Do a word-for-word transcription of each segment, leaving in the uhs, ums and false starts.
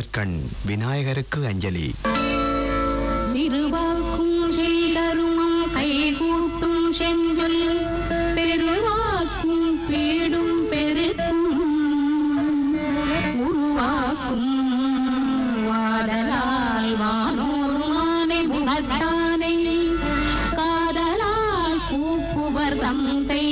கண் விநாயகருக்கு அஞ்சலி. திருவாக்கும் செய்தருமம் கைகூட்டும் செஞ்சொல் பெருவாக்கும் பீடும் பெருக்கும் உருவாக்கும் வாடலால் வானோர் மானை குணத்தானை காதலால் கூப்புவர் தந்தை.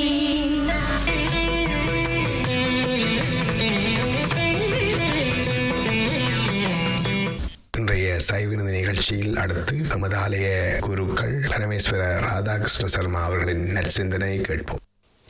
சைவினது நிகழ்ச்சியில் அடுத்து நமது ஆலய குருக்கள் பரமேஸ்வர ராதாகிருஷ்ண சர்மா அவர்களின் நற்சிந்தனை கேட்போம்.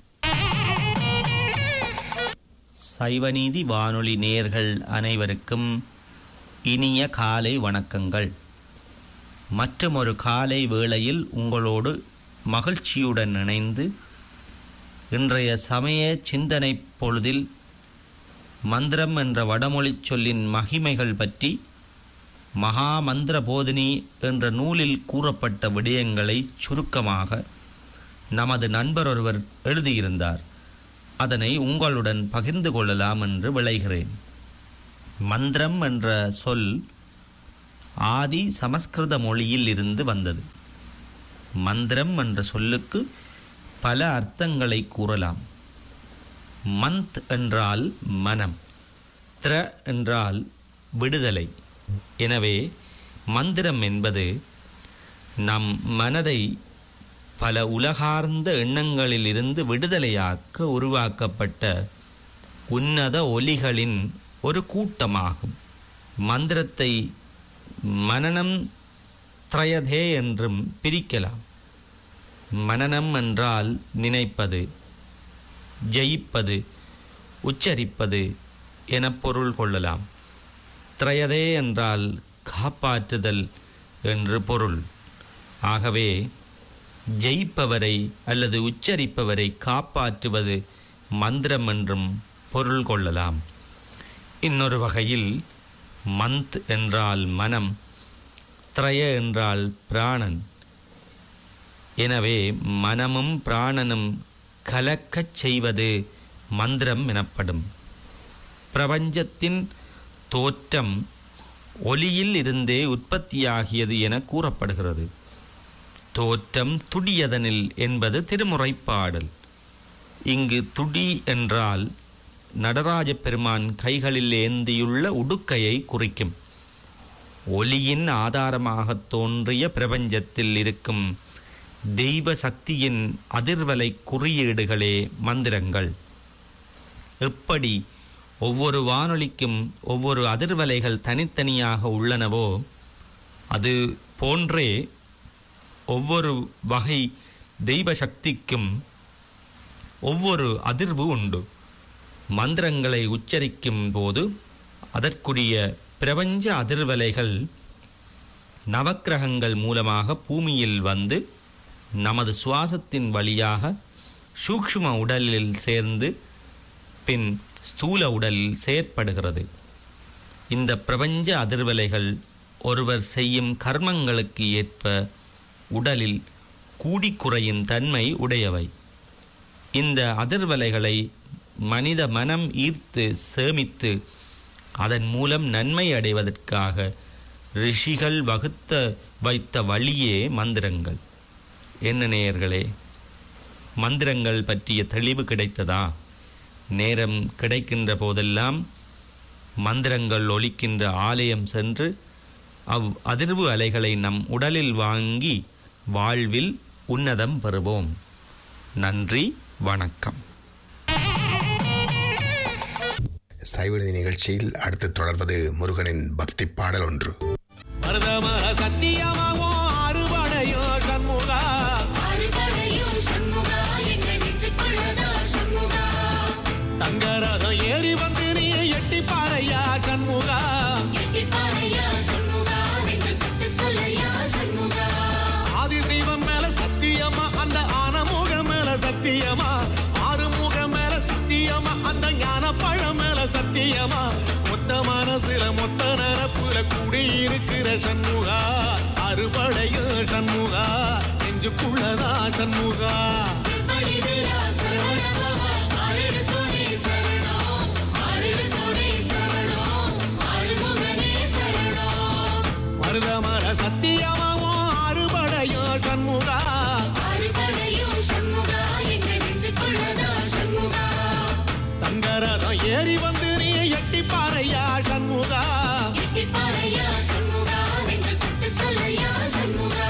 சைவநீதி வானொலி நேயர்கள் அனைவருக்கும் இனிய காலை வணக்கங்கள். மற்றும் ஒரு காலை வேளையில் உங்களோடு மகிழ்ச்சியுடன் இணைந்து இன்றைய சமய சிந்தனை பொழுதில் மந்திரம் என்ற வடமொழி சொல்லின் மகிமைகள் பற்றி மகா மந்திர போதினி என்ற நூலில் கூறப்பட்ட விடயங்களை சுருக்கமாக நமது நண்பர் ஒருவர் எழுதியிருந்தார். அதனை உங்களுடன் பகிர்ந்து கொள்ளலாம் என்று விளைகிறேன். மந்திரம் என்ற சொல் ஆதி சமஸ்கிருத மொழியில் இருந்து வந்தது. மந்திரம் என்ற சொல்லுக்கு பல அர்த்தங்களை கூறலாம். மந்த் என்றால் மனம், த்ர என்றால் விடுதலை. எனவே மந்திரம் என்பது நம் மனதை பல உலகார்ந்த எண்ணங்களிலிருந்து விடுதலையாக்க உருவாக்கப்பட்ட உன்னத ஒலிகளின் ஒரு கூட்டமாகும். மந்திரத்தை மனனம் த்ரயதே என்றும் பிரிக்கலாம். மனனம் என்றால் நினைப்பது, ஜெயிப்பது, உச்சரிப்பது என பொருள் கொள்ளலாம். த்ரயதே என்றால் காப்பாற்றுதல் என்று பொருள். ஆகவே ஜெயிப்பவரை அல்லது உச்சரிப்பவரை காப்பாற்றுவது மந்திரம் என்றும் பொருள் கொள்ளலாம். இன்னொரு வகையில் மந்த் என்றால் மனம், த்ரய என்றால் பிராணன். எனவே மனமும் பிராணனும் கலக்கச் செய்வது மந்திரம் எனப்படும். பிரபஞ்சத்தின் தோற்றம் ஒலியில் இருந்தே உற்பத்தியாகியது என கூறப்படுகிறது. தோற்றம் துடியதனில் என்பது திருமுறைப்பாடல். இங்கு துடி என்றால் நடராஜ பெருமான் கைகளில் ஏந்தியுள்ள உடுக்கையை குறிக்கும். ஒலியின் ஆதாரமாக தோன்றிய பிரபஞ்சத்தில் இருக்கும் தெய்வ சக்தியின் அதிர்வலை குறியீடுகளே மந்திரங்கள். எப்படி ஒவ்வொரு வானொலிக்கும் ஒவ்வொரு அதிர்வலைகள் தனித்தனியாக உள்ளனவோ அது போன்றே ஒவ்வொரு வகை தெய்வ சக்திக்கும் ஒவ்வொரு அதிர்வு உண்டு. மந்திரங்களை உச்சரிக்கும் போது அதற்குரிய பிரபஞ்ச அதிர்வலைகள் நவக்கிரகங்கள் மூலமாக பூமியில் வந்து நமது சுவாசத்தின் வழியாக சூக்ஷ்ம உடலில் சேர்ந்து பின் ஸ்தூல உடலில் செயற்படுகிறது. இந்த பிரபஞ்ச அதிர்வலைகள் ஒருவர் செய்யும் கர்மங்களுக்கு ஏற்ப உடலில் கூடிக்குறையும் தன்மை உடையவை. இந்த அதிர்வலைகளை மனித மனம் ஈர்த்து சேமித்து அதன் மூலம் நன்மை அடைவதற்காக ரிஷிகள் வகுத்த வைத்த வழியே மந்திரங்கள். என்ன நேயர்களே, மந்திரங்கள் பற்றிய தெளிவு கிடைத்ததா? நேரம் கிடைக்கின்ற போதெல்லாம் மந்திரங்கள் ஒலிக்கின்ற ஆலயம் சென்று அவ் அதிர்வு அலைகளை நம் உடலில் வாங்கி வாழ்வில் உன்னதம் பெறுவோம். நன்றி, வணக்கம். சைவநீதி நிகழ்ச்சியில் அடுத்து தொடர்வது முருகனின் பக்தி பாடல் ஒன்று. தங்கரதம் ஏறி வந்து நீ எட்டி பாறையா சண்முகா, ஆதிசைவம் மேல சத்தியமா, அந்த ஆனமுகம் மேல சத்தியமா, ஆறுமுகம் மேல சத்தியமா, அந்த ஞான பழம் மேல சத்தியமா, மொத்த மனசுல மொத்த நரப்புல கூடியிருக்கிற சண்முகா, அறுபடையும் சண்முகா, நெஞ்சுக்குள்ளதா சண்முகா. சரணம், அருள் துணை சரணம், அருமுகனே ஏறி வந்து நீ எட்டி பாறையா சண்முகா எட்டி பாறையா சண்முகா நெஞ்சு தொட்டு சொல்லையா சண்முகா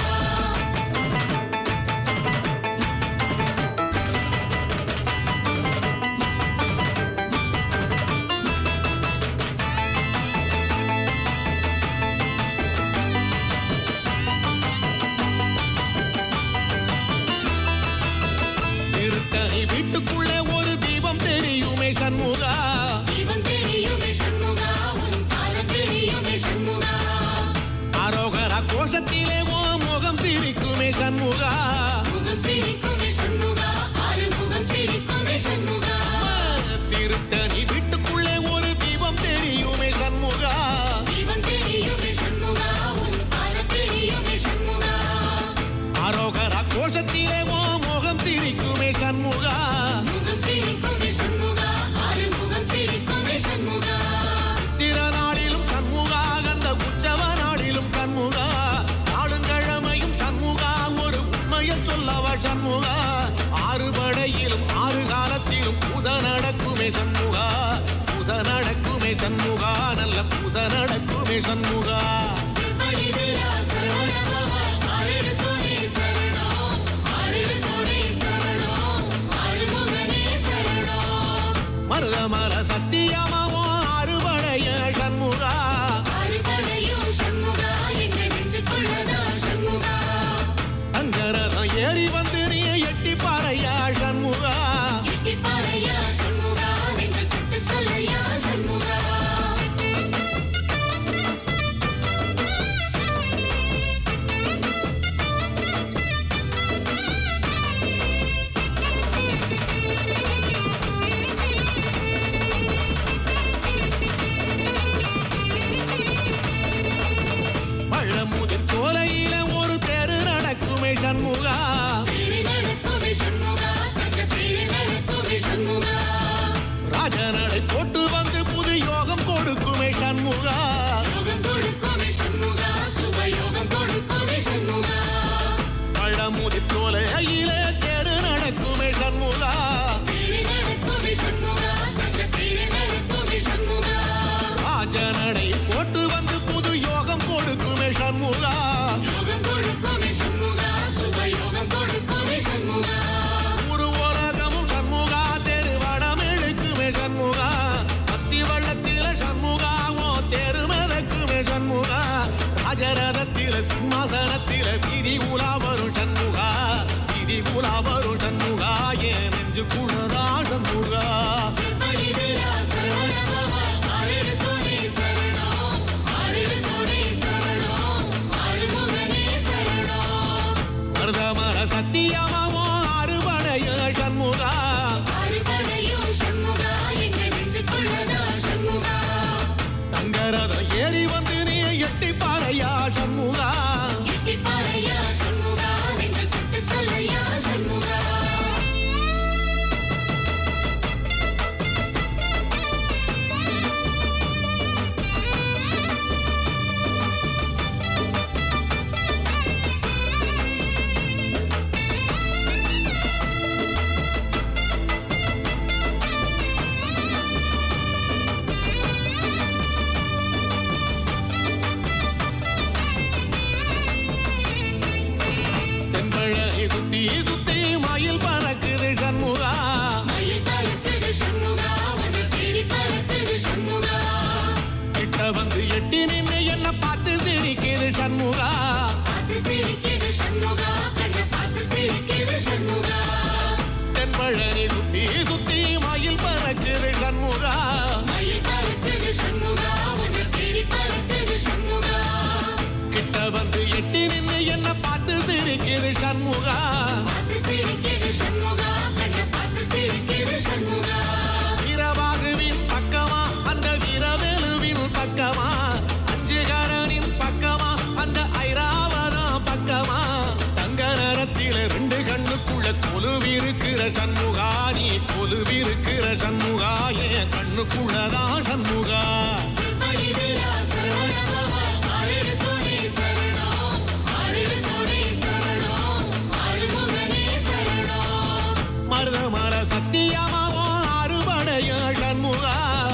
வீட்டுக்குள்ளே ஒரு தீபம் தெரியுமே சண்முகா தீபம் தெரியுமே சண்முகா உன் பாதம் தெரியுமே சண்முகா ஆரோகரா கோஷத்திலே ஓ முகம் சிரிக்குமே சண்முகா முகம் சிரிக்குமே சண்முகா ஆறு முகம் சிரிக்குமே சண்முகா திருத்தணி வீட்டுக்குள்ளே ஒரு தீபம் தெரியுமே சண்முகா தீபம் தெரியுமே சண்முகா உன் பாதம் தெரியுமே சண்முகா ஆரோகரா கோஷத்திலே ஓ முகம் சிரிக்குமே சண்முகா முகம் சிரிக்குமே சண்முகா ஆறு முகம் சிரிக்குமே சண்முகா திருநாளிலும் சண்முகா அந்த உற்சவ நாளிலும் சண்முகா நாளுங்கிழமையும் சண்முகா ஒரு உண்மையை சொல்லவா சண்முகா ஆறு படையிலும் ஆறு காலத்திலும் பூசை நடக்குமே சண்முகா பூசை நடக்குமே சண்முகா நல்ல பூசை நடக்குமே சண்முகா செவ்வடி வீரா சரவண பவா ஆறு கோடி சரணம் ஆறு கோடி சரணம் ஆறு முகனே சரணம் மருத மர சத்தியமாவோ அறுபடைய சண்முகா அறுபடையும் சண்முகா எங்க நெஞ்சுக்குள்ளதா சண்முகா அங்கரதம் ஏறி வந்து நீ எட்டி பாறையா சண்முகா எட்டி பாறையா சண்முகா நெஞ்சு தொட்டு சொல்லையா சண்முகா பழமுதிர் கோலையில ஒரு தேரு நடக்குமே சண்முகா தேரு நடக்குமே சண்முகா தங்க தேரு நடக்குமே சண்முகா ராஜநடை போட்டு வந்து புது யோகம் கொடுக்குமே சண்முகா யோகம் கொடுக்குமே சண்முகா சுப யோகம் கொடுக்குமே சண்முகா பழமுதிர் கோலையில தேரு நடக்குமே சண்முகா தேரு நடக்குமே சண்முகா தங்க தேரு நடக்குமே சண்முகா ராஜநடை போட்டு வந்து புது யோகம் கொடுக்குமே சண்முகா யோகம் கொடுக்குமே சண்முகா சுப யோகம் கொடுக்குமே சண்முகா ஒரு உலகமும் சண்முகா தேரு வடம் இழுக்குமே சண்முகா அத்தி வள்ளத்தில சண்முகா ஓ தேரு மிதக்குமே சண்முகா ராஜரதத்தில சிம்மாசனத்தில வீதி உலா வரும் சண்முகா வீதி உலா வரும் சண்முகா ஏன் நெஞ்சு குளரா சண்முகா செவ்வடி வீரா சரவண பவா ஆறு கோடி சரணம் ஆறு கோடி சரணம் ஆறு முகனே சரணம் மருதமர சத்தியமாவோ அறுபடைய சண்முகா அறுபடையும் சண்முகா எங்க நெஞ்சுக்குள்ளதா சண்முகா தங்கரதம் ஏறி வந்து நீ எட்டி பாறையா சண்முகா எட்டி பாறையா சண்முகா நெஞ்சு தொட்டு சொல்லையா சண்முகா தென்பழகை சுத்தி சுத்தி மயில் பறக்குது சண்முகா மயில் பறக்குது சண்முகா உன்னை தேடி பறக்குது சண்முகா கிட்ட வந்து எட்டி நின்று என்ன பார்த்து சிரிக்குது சண்முகா பார்த்து சிரிக்குது சண்முகா கண்ணை பார்த்து சிரிக்குது சண்முகா தென்பழகை சுத்தி சுத்தி மயில் பறக்குது சண்முகா மயில் பறக்குது சண்முகா உன்னை தேடி பறக்குது சண்முகா கிட்ட வந்து எட்டி நின்று என்ன பார்த்து சிரிக்குது சண்முகா பார்த்து சிரிக்குது சண்முகா கண்ணை பார்த்து சிரிக்குது சண்முகா வீரபாகுவின் பக்கமா அந்த வீரவேலுவின் பக்கமா அஞ்சுகரனின் பக்கமா அந்த ஐராவதம் பக்கமா தங்க நேரத்தில ரெண்டு கண்ணுக்குள்ள கொலுவிருக்கிற சண்முகா நீ கொலுவிருக்கிற சண்முகா என் கண்ணுக்குள்ளதான் சண்முகா செவ்வடி வீரா சரவண பவா ஆறு கோடி சரணம் ஆறு கோடி சரணம் ஆறு முகனே சரணம் மருதமர சத்தியமாவோ அறுபடைய சண்முகா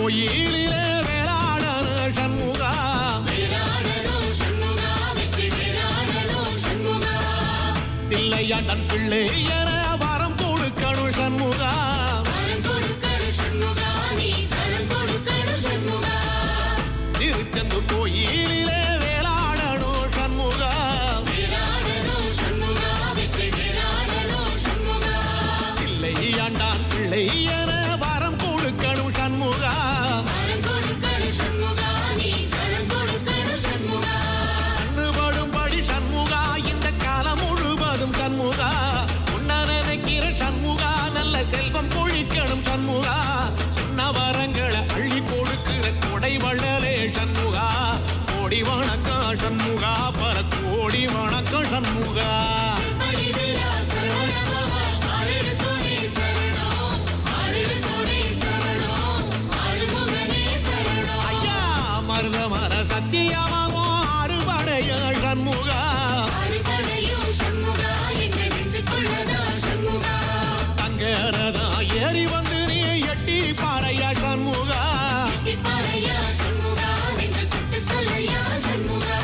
கோயிலிலே வேளாடனு சண்முகா வேலாடனோ சண்முகா வெற்றி வேலாடனோ சண்முகா தில்லையாண்டன் பிள்ளை என வரம் கொடுக்கணும் சண்முகா வரம் கொடுக்கணும் சண்முகா நீ வரம் கொடுக்கணும் சண்முகா திருச்செந்தூர் கோயிலிலே வேளாடனு சண்முகா வேலாடனோ சண்முகா வெற்றி வேலாடனோ சண்முகா தில்லையாண்டான் பிள்ளை என வரம் கொடுக்கணும் சண்முகா வரம் கொடுக்கணும் சண்முகா நீ வரம் கொடுக்கணும் சண்முகா கண்ணுபடும்படி சண்முகா இந்த காலம் முழுவதும் சண்முகா உன்ன நினைக்கிற சண்முகா நல்ல செல்வம் பொழிக்கணும் சண்முகா சொன்ன வரங்களை அள்ளி கொடுக்கிற கொடை வள்ளலே சண்முகா கோடி வணக்கம் சண்முகா பல கோடி வணக்கம் சண்முகா வடிவேலா சரவணபவா ஆரேடு துணை சரணம் ஆரேடு துணை சரணம் ஆறுமுகனே சரணம் ஐயா மருத மர சத்தியமாவோ அறுபடைய சண்முகா ஆறுபடையும் சண்முகா எங்க நெஞ்சுக்குள்ளதா சண்முகா தங்கரதா ஏறி வந்து நீ எட்டி பாறையா சண்முகா பாறையா சண்முகா நெஞ்சு தொட்டு சொல்லையா சண்முகா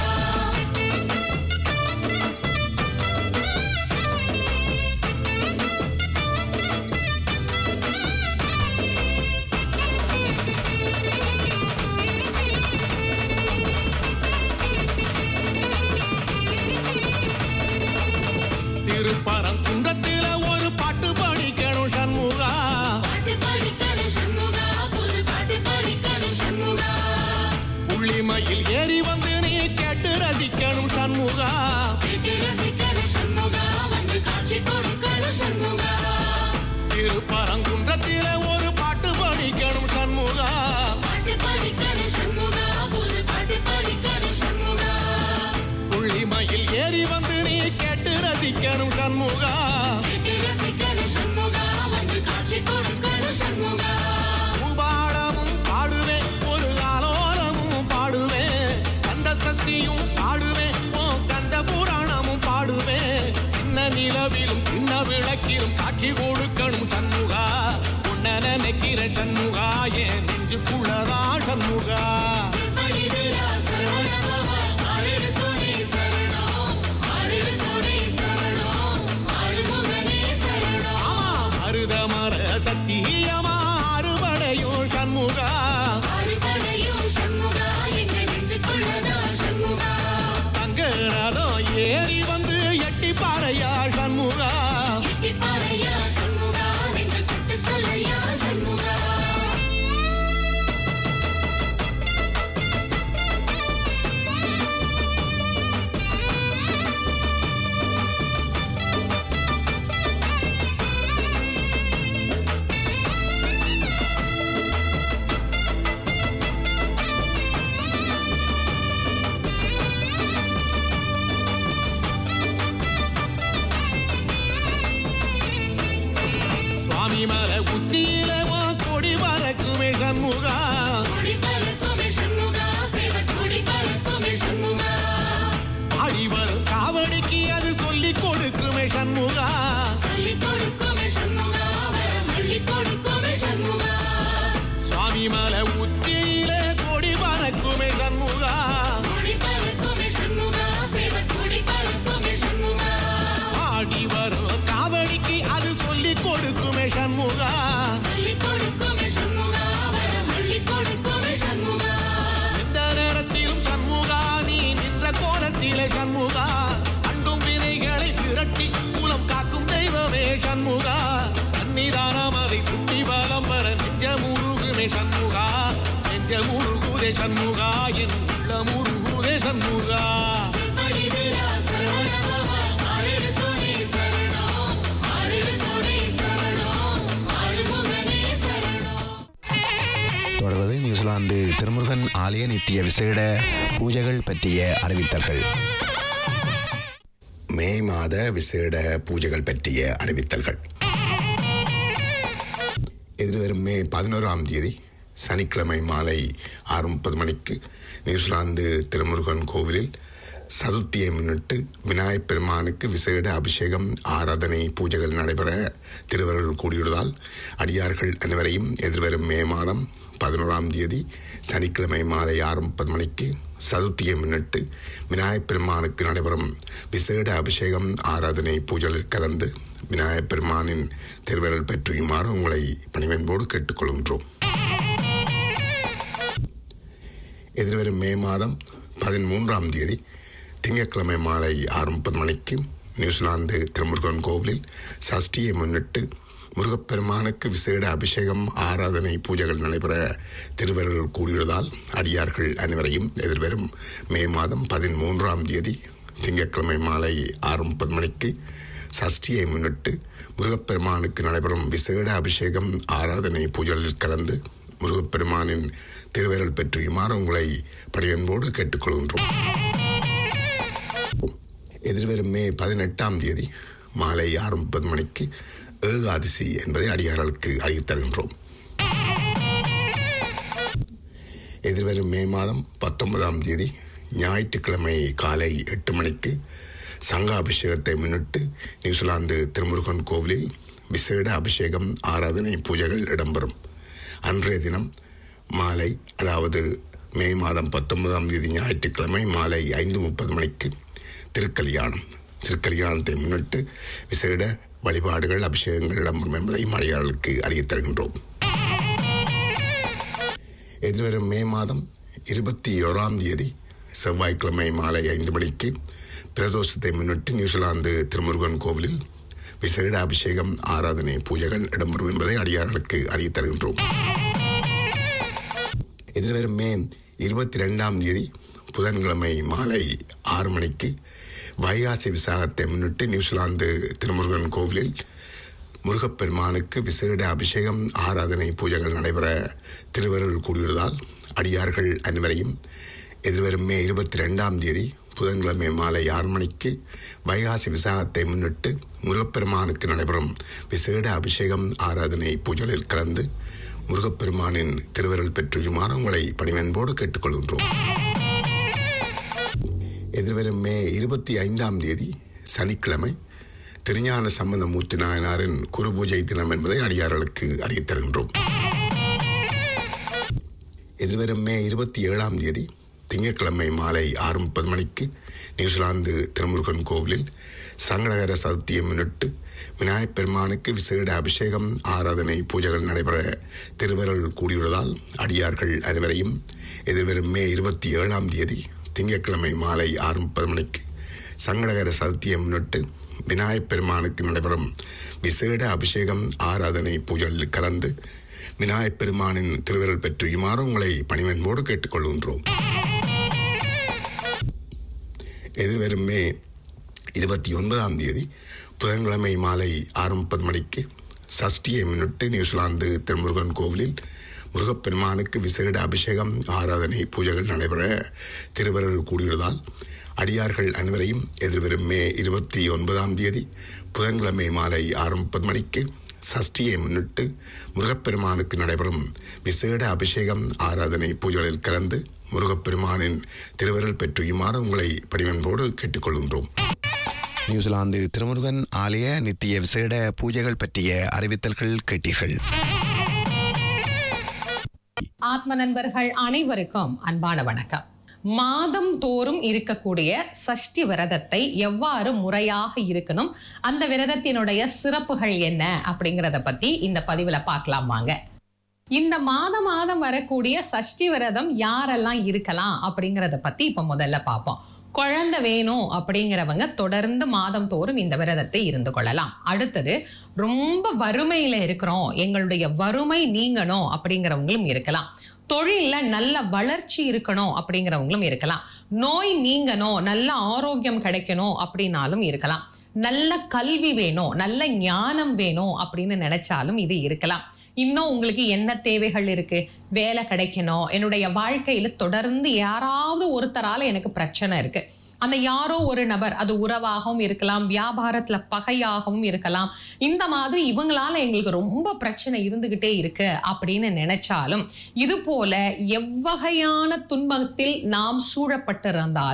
திருப்பரங்குன்றத்தில ஒரு பாட்டு படிக்கணும் சண்முகா பாட்டு படிக்கணும் சண்முகா புது பாட்டு படிக்கணும் சண்முகா உள்ளிமையில் ஏறி வந்து நீ கேட்டு ரசிக்கணும் சண்முகா கேட்டு ரசிக்கணும் சண்முகா வந்து காட்சி கொடுக்கணும் சண்முகா திருப்பரங்குன்றத்தில ஒரு பாட்டு படிக்கணும் சண்முகா பாட்டு படிக்கணும் சண்முகா புது பாட்டு படிக்கணும் சண்முகா உள்ளிமையில் ஏறி வந்து நீ கேட்டு ரசிக்கணும் சண்முகா கேட்டு ரசிக்கணும் சண்முகா வந்து காட்சி கொடுக்கணும் சண்முகா பூபாளமும் பாடுவேன் ஒரு ஆலோலமும் பாடுவேன் கந்த சஷ்டியும் பாடுவேன் ஓ கந்த புராணமும் பாடுவேன் சின்ன நிலவிலும் சின்ன விளக்கிலும் காட்சி கொடுக்கணும் சண்முகா உன்ன நினைக்கிற சண்முகா என் நெஞ்சுக்குள்ளதா சண்முகா வடிவேலா சரவணபவா ஆரேடு துணை சரணம் ஆரேடு துணை சரணம் ஆறுமுகனே சரணம் ஆமா மருத மர சத்தியமா அறுபடையும் சண்முகா ஆறுபடையும் சண்முகா எங்க நெஞ்சுக்குள்ளதா சண்முகா தங்கரதம் ஏறி வந்து எட்டி பாறையா சண்முகா எட்டி பாறையா சண்முகா நெஞ்சு தொட்டு சொல்லையா சண்முகா சுவாமி மல உச்சியில உன் கொடி பறக்குமே சண்முகா கொடி பறக்குமே சண்முகா சேவ கொடி பறக்குமே சண்முகா ஆடி வரும் காவடிக்கு அது சொல்லி கொடுக்குமே சண்முகா சொல்லி கொடுக்குமே சண்முகா வரம் அள்ளி கொடுக்குமே சண்முகா சுவாமி மல உச்சியில கொடி பறக்குமே சண்முகா கொடி பறக்குமே சண்முகா சேவ கொடி பறக்குமே சண்முகா ஆடி வரும் காவடிக்கு அது சொல்லி கொடுக்குமே சண்முகா சொல்லி கொடுக்குமே சண்முகா வரம் அள்ளி கொடுக்குமே சண்முகா எந்த நேரத்திலும் சண்முகா நீ நின்ற கோலத்திலே சண்முகா அண்டும் வினைகளை விரட்டி குலம் காக்கும் தெய்வமே சண்முகா சன்னிதானம் அதை சுட்டி பலம் வர நெஞ்ச முருகுமே சண்முகா நெஞ்ச முருகுதே சண்முகா என் உள்ள முருகுதே சண்முகா வடிவேலா சரவணபவா ஆரேடு துணை சரணம் ஆரேடு துணை சரணம் ஆறுமுகனே சரணம் தொடர்வது நியூசிலாந்து திருமுருகன் ஆலய நித்திய விசேட பூஜைகள் பற்றிய அறிவித்தல்கள். மே மாத விசேட பூஜைகள் பற்றிய அறிவித்தல்கள். எதிர்வரும் மே பதினோராம் தேதி சனிக்கிழமை மாலை ஆறு முப்பது மணிக்கு நியூசிலாந்து திருமுருகன் கோவிலில் சதுர்த்தியை முன்னிட்டு விநாயகப் பெருமானுக்கு விசேட அபிஷேகம் ஆராதனை பூஜைகள் நடைபெற திருவருள் கூடியுள்ளதால் அடியார்கள் அனைவரையும் எதிர்வரும் மே மாதம் பதினோராம் தேதி சனிக்கிழமை மாலை ஆறு முப்பது மணிக்கு சதுர்த்தியை முன்னிட்டு விநாயகப் பெருமானுக்கு நடைபெறும் விசேட அபிஷேகம் ஆராதனை பூஜைகளில் கலந்து விநாயகப் பெருமானின் திருவருள் பெற்றுமாறு உங்களை பணிவன்போடு கேட்டுக்கொள்கின்றோம். எதிர்வரும் மே மாதம் பதிமூன்றாம் தேதி திங்கட்கிழமை மாலை ஆறு முப்பது மணிக்கு நியூசிலாந்து திருமுருகன் கோவிலில் சஷ்டியை முன்னிட்டு முருகப்பெருமானுக்கு விசேட அபிஷேகம் ஆராதனை பூஜைகள் நடைபெற திருவருள் கூடியுள்ளதால் அடியார்கள் அனைவரையும் எதிர்வரும் மே மாதம் பதிமூன்றாம் தேதி திங்கட்கிழமை மாலை ஆறு முப்பது மணிக்கு சஷ்டியை முன்னிட்டு முருகப்பெருமானுக்கு நடைபெறும் விசேட அபிஷேகம் ஆராதனை பூஜைகளில் கலந்து முருகப்பெருமானின் திருவருள் பெற்றுமாறு உங்களை பணிவன்போடு கேட்டுக்கொள்கின்றோம். எதிர்வரும் மே பதினெட்டாம் தேதி மாலை ஆறு முப்பது மணிக்கு ஏகாதசி என்பதை அடியார்களுக்கு அறிவித்தருகின்றோம். எதிர்வரும் மே மாதம் பத்தொன்பதாம் தேதி ஞாயிற்றுக்கிழமை காலை எட்டு மணிக்கு சங்காபிஷேகத்தை முன்னிட்டு நியூசிலாந்து திருமுருகன் கோவிலில் விசேட அபிஷேகம் ஆராதனை பூஜைகள் இடம்பெறும். அன்றைய தினம் மாலை அதாவது மே மாதம் பத்தொன்பதாம் தேதி ஞாயிற்றுக்கிழமை மாலை ஐந்து முப்பது மணிக்கு திருக்கல்யாணம் திருக்கல்யாணத்தை முன்னிட்டு விசேட வழிபாடுகள் அபிஷேகங்கள் இடம்பெறும் என்பதை அடியார்களுக்கு அறிவித் தருகின்றோம். எதிர்வரும் மே மாதம் இருபத்தி ஓராம் தேதி செவ்வாய்க்கிழமை மாலை ஐந்து மணிக்கு பிரதோஷத்தை முன்னிட்டு நியூசிலாந்து திருமுருகன் கோவிலில் விசேட அபிஷேகம் ஆராதனை பூஜைகள் இடம்பெறும் என்பதை அடியார்களுக்கு அறிவித் தருகின்றோம். எதிர்வரும் மே இருபத்தி ரெண்டாம் தேதி புதன்கிழமை மாலை ஆறு மணிக்கு வைகாசி விசாகத்தை முன்னிட்டு நியூசிலாந்து திருமுருகன் கோவிலில் முருகப்பெருமானுக்கு விசேட அபிஷேகம் ஆராதனை பூஜைகள் நடைபெற திருவருள் கூடியுள்ளதால் அடியார்கள் அனைவரையும் எதிர்வரும் மே இருபத்தி ரெண்டாம் தேதி புதன்கிழமை மாலை ஆறு மணிக்கு வைகாசி விசாகத்தை முன்னிட்டு முருகப்பெருமானுக்கு நடைபெறும் விசேட அபிஷேகம் ஆராதனை பூஜைகளில் கலந்து முருகப்பெருமானின் திருவருள் பெற்றுமாறு உங்களை பணிவன்போடு கேட்டுக்கொள்கின்றோம். எதிர்வரும் மே இருபத்தி ஐந்தாம் தேதி சனிக்கிழமை திருஞான சம்பந்தமூர்த்தி நாயனாரின் குரு பூஜை தினம் என்பதை அடியார்களுக்கு அறிவித் தருகின்றோம். எதிர்வரும் மே இருபத்தி ஏழாம் தேதி திங்கட்கிழமை மாலை ஆறு முப்பது மணிக்கு நியூசிலாந்து திருமுருகன் கோவிலில் சங்கடகர சதுர்த்தியை முன்னிட்டு விநாயகப் பெருமானுக்கு விசேட அபிஷேகம் ஆராதனை பூஜைகள் நடைபெற திருவருள் கூடியுள்ளதால் அடியார்கள் அனைவரையும் எதிர்வரும் மே இருபத்தி ஏழாம் தேதி திங்கட்கிழமை மாலை ஆறு முப்பது மணிக்கு சங்கடகர சதுர்த்தியை முன்னிட்டு விநாயகப் பெருமானுக்கு நடைபெறும் விசேட அபிஷேகம் ஆராதனை பூஜைகளில் கலந்து விநாயகப் பெருமானின் திருவருள் பெற்றுமாறு உங்களை பணிவன்போடு கேட்டுக்கொள்கின்றோம். எதிர்வரும் மே இருபத்தி ஒன்பதாம் தேதி புதன்கிழமை மாலை ஆறு முப்பது மணிக்கு சஷ்டியை முன்னிட்டு நியூசிலாந்து திருமுருகன் கோவிலில் முருகப்பெருமானுக்கு விசேட அபிஷேகம் ஆராதனை பூஜைகள் நடைபெற திருவருள் கூடியுள்ளதால் அடியார்கள் அனைவரையும் எதிர்வரும் மே இருபத்தி ஒன்பதாம் தேதி புதன்கிழமை மாலை ஆறு முப்பது மணிக்கு சஷ்டியை முன்னிட்டு முருகப்பெருமானுக்கு நடைபெறும் விசேட அபிஷேகம் ஆராதனை பூஜைகளில் கலந்து முருகப்பெருமானின் திருவருள் பெற்றுமாறு உங்களை பணிவன்போடு கேட்டுக்கொள்கின்றோம். நியூசிலாந்து திருமுருகன் ஆலய நித்திய விசேட பூஜைகள் பற்றிய அறிவித்தல்கள் கேட்டீர்கள். ஆத்ம நண்பர்கள் அனைவருக்கும் அன்பான வணக்கம். மாதம் தோறும் இருக்கக்கூடிய சஷ்டி விரதத்தை எவ்வாறு முறையாக இருக்கணும், அந்த விரதத்தினுடைய சிறப்புகள் என்ன அப்படிங்கறத பத்தி இந்த பதிவுல பார்க்கலாம் வாங்க. இந்த மாதம் மாதம் வரக்கூடிய சஷ்டி விரதம் யாரெல்லாம் இருக்கலாம் அப்படிங்கறத பத்தி இப்ப முதல்ல பார்ப்போம். குழந்தை வேணும் அப்படிங்கிறவங்க தொடர்ந்து மாதம் தோறும் இந்த விரதத்தை இருந்து கொள்ளலாம். அடுத்தது ரொம்ப வறுமையில இருக்கிறோம், எங்களுடைய வறுமை நீங்கணும் அப்படிங்கிறவங்களும் இருக்கலாம். தொழில நல்ல வளர்ச்சி இருக்கணும் அப்படிங்கிறவங்களும் இருக்கலாம். நோய் நீங்கணும், நல்ல ஆரோக்கியம் கிடைக்கணும் அப்படின்னாலும் இருக்கலாம். நல்ல கல்வி வேணும், நல்ல ஞானம் வேணும் அப்படின்னு நினைச்சாலும் இது இருக்கலாம். இன்னும் உங்களுக்கு என்ன தேவைகள் இருக்கு? வேலை கிடைக்கணும், என்னுடைய வாழ்க்கையில தொடர்ந்து யாராவது ஒருத்தரால எனக்கு பிரச்சனை இருக்கு, அந்த யாரோ ஒரு நபர், அது உறவாகவும் இருக்கலாம், வியாபாரத்துல பகையாகவும் இருக்கலாம், இந்த மாதிரி இவங்களால எங்களுக்கு ரொம்ப பிரச்சனை இருந்துகிட்டே இருக்கு அப்படின்னு நினைச்சாலும், இது போல எவ்வகையான துன்பத்தில் நாம் சூழப்பட்டிருந்தாலும்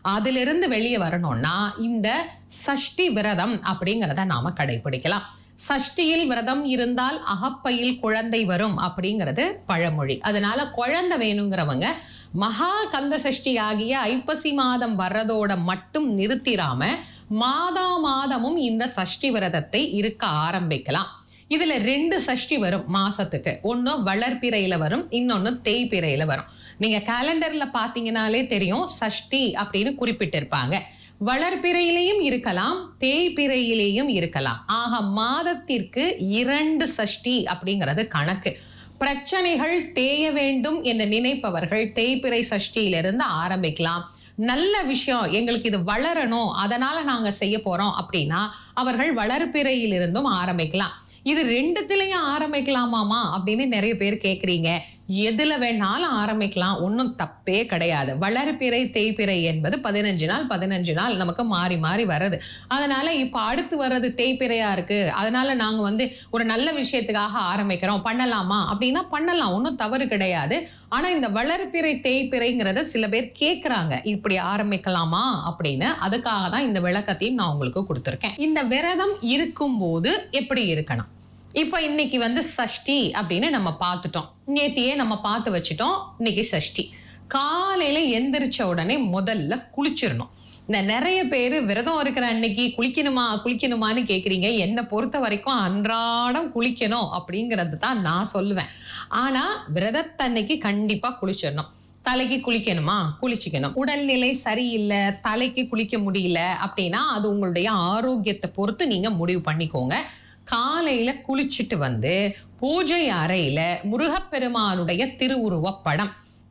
அதிலிருந்து வெளியே வரணும்னா இந்த சஷ்டி விரதம் அப்படிங்கிறத நாம கடைபிடிக்கலாம். சஷ்டியில் விரதம் இருந்தால் அகப்பையில் குழந்தை வரும் அப்படிங்கிறது பழமொழி. அதனால குழந்தை வேணுங்கிறவங்க மகா கந்த சஷ்டி ஆகிய ஐப்பசி மாதம் வர்றதோட மட்டும் நிறுத்திராம மாதா மாதமும் இந்த சஷ்டி விரதத்தை இருக்க ஆரம்பிக்கலாம். இதுல ரெண்டு சஷ்டி வரும் மாசத்துக்கு. ஒன்னு வளர்பிறையில வரும், இன்னொன்னு தேய்பிறையில வரும். நீங்க கேலண்டர்ல பாத்தீங்கன்னாலே தெரியும் சஷ்டி அப்படின்னு குறிப்பிட்டிருப்பாங்க. வளர்பிறையிலையும் இருக்கலாம், தேய்பிறையிலேயும் இருக்கலாம். ஆக மாதத்திற்கு இரண்டு சஷ்டி அப்படிங்கிறது கணக்கு. பிரச்சனைகள் தேய வேண்டும் என்று நினைப்பவர்கள் தேய்பிறை சஷ்டியிலிருந்து ஆரம்பிக்கலாம். நல்ல விஷயம், எங்களுக்கு இது வளரணும், அதனால நாங்க செய்ய போறோம் அப்படின்னா அவர்கள் வளர்பிறையிலிருந்தும் ஆரம்பிக்கலாம். இது ரெண்டுத்திலையும் ஆரம்பிக்கலாமாமா அப்படின்னு நிறைய பேர் கேக்குறீங்க. எதுல வேணாலும் ஆரம்பிக்கலாம், ஒன்றும் தப்பே கிடையாது. வளர்பிறை தேய்பிறை என்பது பதினஞ்சு நாள் பதினஞ்சு நாள் நமக்கு மாறி மாறி வருது. அதனால இப்ப அடுத்து வர்றது தேய்பிறையா இருக்கு, அதனால நாங்க வந்து ஒரு நல்ல விஷயத்துக்காக ஆரம்பிக்கிறோம், பண்ணலாமா அப்படின்னா பண்ணலாம், ஒன்றும் தவறு கிடையாது. ஆனா இந்த வளர்பிறை தேய்பிறைங்கிறத சில பேர் கேட்கறாங்க, இப்படி ஆரம்பிக்கலாமா அப்படின்னு. அதுக்காக தான் இந்த விளக்கத்தையும் நான் உங்களுக்கு கொடுத்துருக்கேன். இந்த விரதம் இருக்கும் போது எப்படி இருக்கணும்? இப்ப இன்னைக்கு வந்து சஷ்டி அப்படின்னு நம்ம பார்த்துட்டோம், நேத்தியே நம்ம பார்த்து வச்சுட்டோம். இன்னைக்கு சஷ்டி காலையில எந்திரிச்ச உடனே முதல்ல குளிச்சிடணும். இந்த நிறைய பேரு விரதம் இருக்கிற அன்னைக்கு குளிக்கணுமா குளிக்கணுமான்னு கேக்குறீங்க. என்னை பொறுத்த வரைக்கும் அன்றாடம் குளிக்கணும் அப்படிங்கிறது தான் நான் சொல்லுவேன். ஆனா விரதத்தன்னைக்கு கண்டிப்பா குளிச்சிடணும். தலைக்கு குளிக்கணுமா குளிச்சுக்கணும். உடல்நிலை சரியில்லை, தலைக்கு குளிக்க முடியல அப்படின்னா அது உங்களுடைய ஆரோக்கியத்தை பொறுத்து நீங்க முடிவு பண்ணிக்கோங்க. காலையில குளிச்சுட்டு வந்து பூஜை அறையில முருகப்பெருமானுடைய திருவுருவ படம்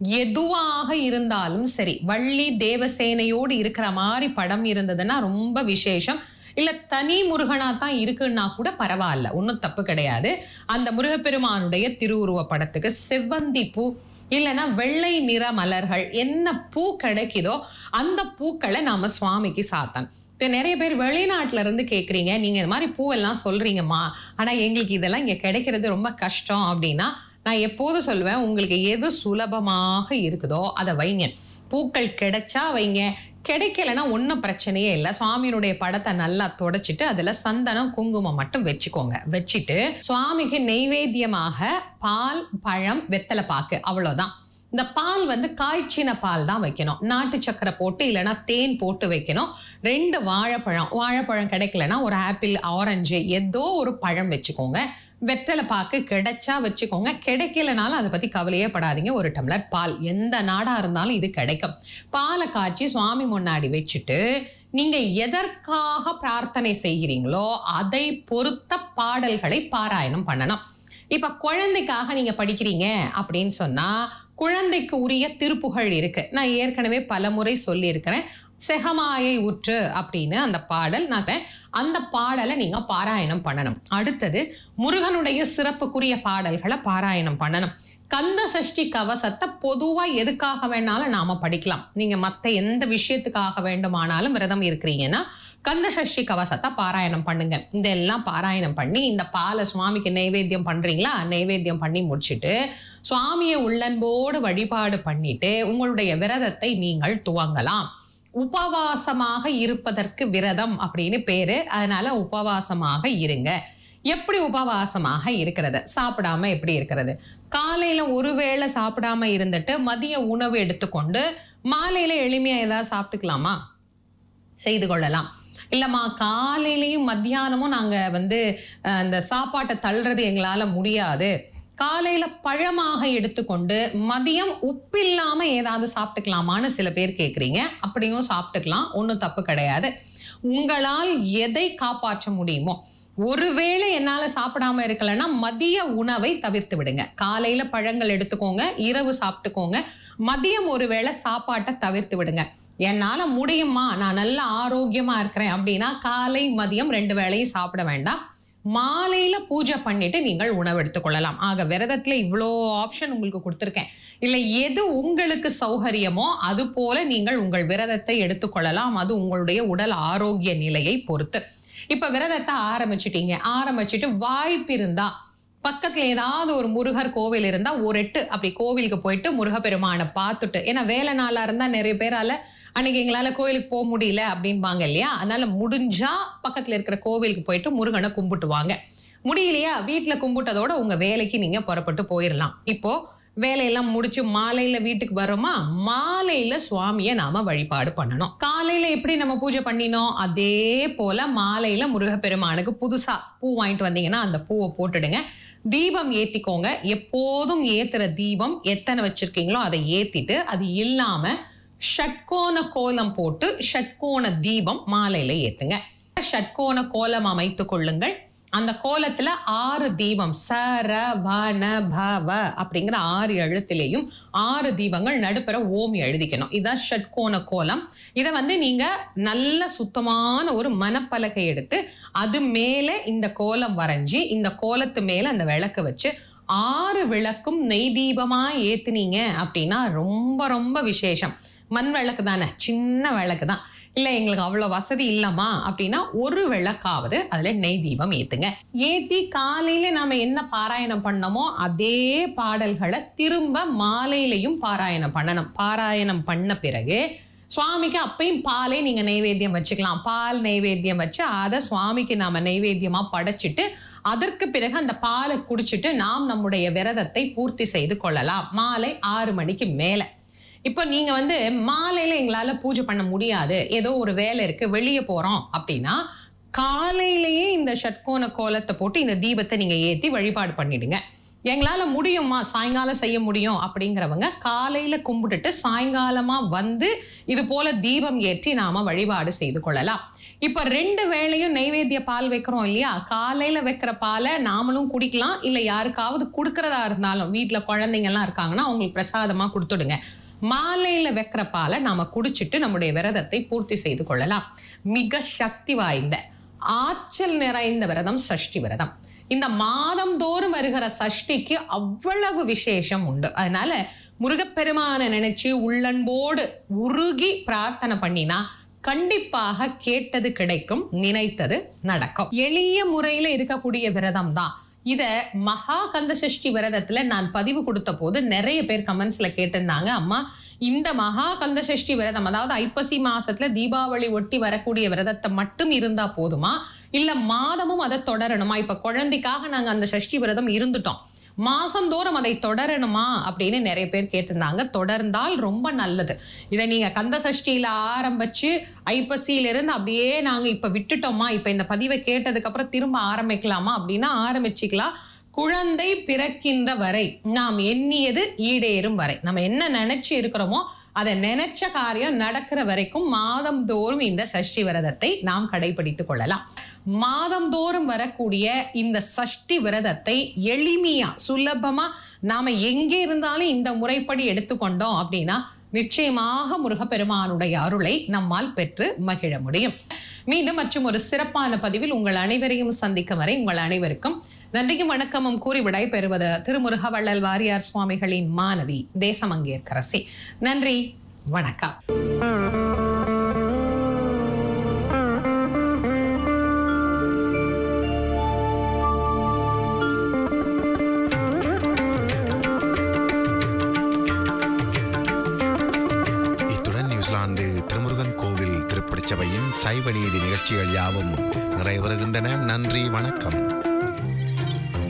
எதுவாக இருந்தாலும் சரி, வள்ளி தேவசேனையோடு இருக்கிற மாதிரி படம் இருந்ததுன்னா ரொம்ப விசேஷம். இல்ல தனி முருகனா தான் இருக்குன்னா கூட பரவாயில்ல, ஒன்றும் தப்பு கிடையாது. அந்த முருகப்பெருமானுடைய திருவுருவ படத்துக்கு செவ்வந்தி பூ இல்லைன்னா வெள்ளை நிற மலர்கள், என்ன பூ கிடைக்குதோ அந்த பூக்களை நாம சுவாமிக்கு சாத்தன். இப்போ நிறைய பேர் வெளிநாட்டுல இருந்து கேட்குறீங்க, நீங்க இந்த மாதிரி பூவெல்லாம் சொல்றீங்கம்மா, ஆனா எங்களுக்கு இதெல்லாம் இங்க கிடைக்கிறது ரொம்ப கஷ்டம் அப்படின்னா நான் எப்போதும் சொல்லுவேன், உங்களுக்கு எது சுலபமாக இருக்குதோ அதை வைங்க. பூக்கள் கிடைச்சா வைங்க, கிடைக்கலன்னா ஒன்றும் பிரச்சனையே இல்லை. சுவாமியினுடைய படத்தை நல்லா தொடச்சிட்டு அதுல சந்தனம் குங்குமம் மட்டும் வச்சுக்கோங்க. வச்சுட்டு சுவாமிக்கு நெய்வேத்தியமாக பால் பழம் வெத்தலை பாக்கு, அவ்வளவுதான். இந்த பால் வந்து காய்ச்சின பால் தான் வைக்கணும். நாட்டு சக்கரை போட்டு இல்லைன்னா தேன் போட்டு வைக்கணும். ரெண்டு வாழைப்பழம், வாழைப்பழம் கிடைக்கலன்னா ஒரு ஆப்பிள் ஆரஞ்சு ஏதோ ஒரு பழம் வச்சுக்கோங்க. வெத்தலை பாக்கு கிடைச்சா வச்சுக்கோங்க, கிடைக்கலனாலும் அதை பத்தி கவலையே படாதீங்க. ஒரு டம்ளர் பால், எந்த நாடா இருந்தாலும் இது கிடைக்கும். பாலை காய்ச்சி சுவாமி முன்னாடி வச்சுட்டு நீங்க எதற்காக பிரார்த்தனை செய்கிறீங்களோ அதை பொறுத்த பாடல்களை பாராயணம் பண்ணணும். இப்ப குழந்தைக்காக நீங்க படிக்கிறீங்க அப்படின்னு சொன்னா குழந்தைக்கு உரிய திருப்புகழ் இருக்கு. நான் ஏற்கனவே பல முறை சொல்லி இருக்கிறேன். செகமாயை உற்று அப்படின்னு அந்த பாடல், நான் அந்த பாடலை நீங்க பாராயணம் பண்ணணும். அடுத்தது முருகனுடைய சிறப்புக்குரிய பாடல்களை பாராயணம் பண்ணணும். கந்த சஷ்டி கவசத்தை பொதுவா எதுக்காக வேணாலும் நாம படிக்கலாம். நீங்க மத்த எந்த விஷயத்துக்காக வேண்டுமானாலும் விரதம் இருக்கிறீங்கன்னா கந்த சஷ்டி கவசத்தை பாராயணம் பண்ணுங்க. இதெல்லாம் பாராயணம் பண்ணி இந்த பாலை சுவாமிக்கு நைவேத்தியம் பண்றீங்களா, நைவேத்தியம் பண்ணி முடிச்சுட்டு சுவாமியை உள்ளன்போடு வழிபாடு பண்ணிட்டு உங்களுடைய விரதத்தை நீங்கள் துவங்கலாம். உபவாசமாக இருப்பதற்கு விரதம் அப்படின்னு பேரு, அதனால உபவாசமாக இருங்க. எப்படி உபவாசமாக இருக்கிறது? சாப்பிடாம எப்படி இருக்கிறது? காலையில ஒருவேளை சாப்பிடாம இருந்துட்டு மதிய உணவு எடுத்துக்கொண்டு மாலையில எளிமையா ஏதாவது சாப்பிட்டுக்கலாமா? செய்து கொள்ளலாம். இல்லம்மா காலையிலையும் மத்தியானமும் நாங்க வந்து அந்த சாப்பாட்டை தள்ளுறது எங்களால முடியாது, காலையில பழமாக எடுத்துக்கொண்டு மதியம் உப்பில்லாம ஏதாவது சாப்பிட்டுக்கலாமான்னு சில பேர் கேக்குறீங்க. அப்படியும் சாப்பிட்டுக்கலாம், ஒன்றும் தப்பு கிடையாது. உங்களால் எதை காப்பாற்ற முடியுமோ, ஒருவேளை என்னால சாப்பிடாம இருக்கலன்னா மதிய உணவை தவிர்த்து விடுங்க. காலையில பழங்கள் எடுத்துக்கோங்க, இரவு சாப்பிட்டுக்கோங்க, மதியம் ஒருவேளை சாப்பாட்டை தவிர்த்து விடுங்க. என்னால முடியுமா, நான் நல்ல ஆரோக்கியமா இருக்கிறேன் அப்படின்னா காலை மதியம் ரெண்டு வேளையும் சாப்பிட வேண்டாம். மாலையில பூஜை பண்ணிட்டு நீங்கள் உணவு எடுத்துக்கொள்ளலாம். ஆக விரதத்துல இவ்வளோ ஆப்ஷன் உங்களுக்கு கொடுத்துருக்கேன். இல்லை எது உங்களுக்கு சௌகரியமோ அது போல நீங்கள் உங்கள் விரதத்தை எடுத்துக்கொள்ளலாம். அது உங்களுடைய உடல் ஆரோக்கிய நிலையை பொறுத்து. இப்ப விரதத்தை ஆரம்பிச்சுட்டீங்க, ஆரம்பிச்சுட்டு வாய்ப்பு இருந்தா பக்கத்துல ஏதாவது ஒரு முருகர் கோவில் இருந்தா ஒரு எட்டு அப்படி கோவிலுக்கு போயிட்டு முருகப்பெருமானை பார்த்துட்டு, ஏன்னா வேலை நாளா இருந்தா நிறைய பேரால அன்னைக்கு எங்களால கோயிலுக்கு போக முடியல அப்படின்பாங்க இல்லையா. அதனால முடிஞ்சா பக்கத்துல இருக்கிற கோவிலுக்கு போயிட்டு முருகனை கும்பிட்டு வாங்க. முடியலையா வீட்டுல கும்பிட்டதோட உங்க வேலைக்கு நீங்க புறப்பட்டு போயிடலாம். இப்போ வேலையெல்லாம் முடிச்சு மாலையில வீட்டுக்கு வரோமா, மாலையில சுவாமிய நாம வழிபாடு பண்ணணும். காலையில எப்படி நம்ம பூஜை பண்ணினோம் அதே போல மாலையில முருகப்பெருமானுக்கு புதுசா பூ வாங்கிட்டு வந்தீங்கன்னா அந்த பூவை போட்டுடுங்க. தீபம் ஏத்திக்கோங்க. எப்போதும் ஏத்துற தீபம் எத்தனை வச்சிருக்கீங்களோ அதை ஏத்திட்டு, அது இல்லாம ஷட்கோண கோலம் போட்டு ஷட்கோண தீபம் மாலையில ஏத்துங்க. ஷட்கோண கோலம் அமைத்து கொள்ளுங்கள். அந்த கோலத்துல ஆறு தீபம் ச ர வ ந ப வ அப்படிங்கிற ஆறு எழுத்திலையும் ஆறு தீபங்கள் நடுப்புற ஓம் எழுதிக்கணும். இதுதான் ஷட்கோண கோலம். இதை வந்து நீங்க நல்ல சுத்தமான ஒரு மணப்பலகை எடுத்து அது மேல இந்த கோலம் வரைஞ்சி இந்த கோலத்து மேல அந்த விளக்கு வச்சு ஆறு விளக்கும் நெய் தீபமா ஏத்துனீங்க அப்படின்னா ரொம்ப ரொம்ப விசேஷம். மண் விளக்கு தானே, சின்ன விளக்கு தான். இல்ல எங்களுக்கு அவ்வளவு வசதி இல்லமா அப்படின்னா ஒரு விளக்காவது அதுல நெய் தீபம் ஏத்துங்க. ஏத்தி காலையில நாம என்ன பாராயணம் பண்ணமோ அதே பாடல்களை திரும்ப மாலையிலையும் பாராயணம் பண்ணணும். பாராயணம் பண்ண பிறகு சுவாமிக்கு அப்பயும் பாலே நீங்க நைவேத்தியம் வச்சுக்கலாம். பால் நைவேத்தியம் வச்சு அதை சுவாமிக்கு நாம நைவேத்தியமா படைச்சிட்டு அதற்கு பிறகு அந்த பாலை குடிச்சிட்டு நாம் நம்முடைய விரதத்தை பூர்த்தி செய்து கொள்ளலாம். மாலை ஆறு மணிக்கு மேல. இப்போ நீங்க வந்து மாலையில எங்களால பூஜை பண்ண முடியாது, ஏதோ ஒரு வேலை இருக்கு, வெளியே போறோம் அப்படின்னா காலையிலேயே இந்த ஷட்கோண கோலத்தை போட்டு இந்த தீபத்தை நீங்க ஏத்தி வழிபாடு பண்ணிடுங்க. எங்களால முடியுமா சாயங்காலம் செய்ய முடியும் அப்படிங்கிறவங்க காலையில கும்பிட்டுட்டு சாயங்காலமா வந்து இது போல தீபம் ஏற்றி நாம வழிபாடு செய்து கொள்ளலாம். இப்ப ரெண்டு வேளையும் நைவேத்திய பால் வைக்கிறோம் இல்லையா, காலையில வைக்கிற பாலை நாமளும் குடிக்கலாம். இல்ல யாருக்காவது கொடுக்கறதா இருந்தாலும் வீட்டுல குழந்தைங்க எல்லாம் இருக்காங்கன்னா அவங்களுக்கு பிரசாதமா கொடுத்துடுங்க. மாலையில வைக்கிற பாலை நாம குடிச்சிட்டு நம்முடைய விரதத்தை பூர்த்தி செய்து கொள்ளலாம். மிக சக்தி வாய்ந்த ஆற்றல் நிறைந்த விரதம் சஷ்டி விரதம். இந்த மாதம் தோறும் வருகிற சஷ்டிக்கு அவ்வளவு விசேஷம் உண்டு. அதனால முருகப்பெருமான நினைச்சு உள்ளன்போடு உருகி பிரார்த்தனை பண்ணினா கண்டிப்பாக கேட்டது கிடைக்கும், நினைத்தது நடக்கும். எளிய முறையில இருக்கக்கூடிய விரதம் தான் இத. மகா கந்த சஷ்டி விரதத்துல நான் பதிவு கொடுத்த போது நிறைய பேர் கமெண்ட்ஸ்ல கேட்டிருந்தாங்க, அம்மா இந்த மகா கந்த சஷ்டி விரதம் அதாவது ஐப்பசி மாசத்துல தீபாவளி ஒட்டி வரக்கூடிய விரதத்தை மட்டும் இருந்தா போதுமா, இல்ல மாதமும் அதை தொடரணுமா? இப்ப குழந்தைக்காக நாங்க அந்த சஷ்டி விரதம் இருந்துட்டோம், மாசந்தோறும் அதை தொடரணுமா அப்படின்னு நிறைய பேர் கேட்டிருந்தாங்க. தொடர்ந்தால் ரொம்ப நல்லது. இதை நீங்க கந்த சஷ்டியில ஆரம்பிச்சு ஐப்பசியில இருந்து அப்படியே நாங்க இப்ப விட்டுட்டோமா, இப்ப இந்த பதிவை கேட்டதுக்கு அப்புறம் திரும்ப ஆரம்பிக்கலாமா அப்படின்னா ஆரம்பிச்சுக்கலாம். குழந்தை பிறக்கின்ற வரை, நாம் எண்ணியது ஈடேறும் வரை, நம்ம என்ன நினைச்சு இருக்கிறோமோ அதை நினைச்ச காரியம் நடக்கிற வரைக்கும் மாதம் தோறும் இந்த சஷ்டி விரதத்தை நாம் கடைபிடித்துக் கொள்ளலாம். மாதம் தோறும் வரக்கூடிய இந்த சஷ்டி விரதத்தை எளிமையா சுலபமா நாம எங்கே இருந்தாலும் இந்த முறைப்படி எடுத்துக்கொண்டோம் அப்படின்னா நிச்சயமாக முருகப்பெருமானுடைய அருளை நம்மால் பெற்று மகிழ முடியும். மீண்டும் மற்றும் ஒரு சிறப்பான பதிவில் உங்கள் அனைவரையும் சந்திக்கும் வரை உங்கள் அனைவருக்கும் நன்றியும் வணக்கமும் கூறி விடை பெறுவது திருமுருக வள்ளல் வாரியார் சுவாமிகளின் மாணவி தேசமங்கேற்கரசி. நன்றி, வணக்கம். இத்துடன் நியூசிலாந்து திருமுருகன் கோவில் திருப்படிச்சபையின் சைவ நீதி நிகழ்ச்சிகள் யாவும் நிறைவு வருகின்றன. நன்றி, வணக்கம்.